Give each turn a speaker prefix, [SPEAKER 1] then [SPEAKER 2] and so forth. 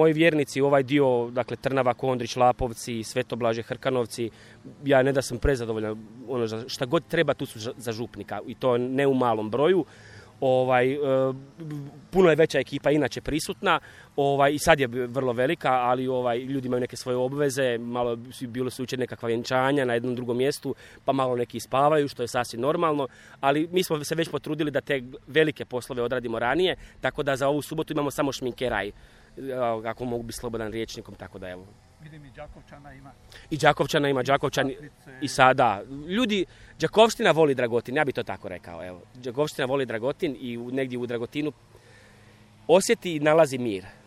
[SPEAKER 1] moji vjernici, ovaj dio, dakle Trnava, Kondrić, Lapovci, Svetoblaže, Hrkanovci, ja ne da sam prezadovoljan, šta god treba tu su za župnika i to ne u malom broju. Puno je veća ekipa inače prisutna i sad je vrlo velika, ali ljudi imaju neke svoje obveze, malo bilo su jučer nekakva vjenčanja na jednom drugom mjestu, pa malo neki spavaju, što je sasvim normalno, ali mi smo se već potrudili da te velike poslove odradimo ranije, tako da za ovu subotu imamo samo šminkeraj, ako mogu biti slobodan rječnikom, tako da evo.
[SPEAKER 2] Vidim i Đakovčana ima.
[SPEAKER 1] I Đakovčana ima, i sada. Ljudi, Đakovština voli Dragotin, ja bih to tako rekao. Evo. Đakovština voli Dragotin i negdje u Dragotinu osjeti i nalazi mir.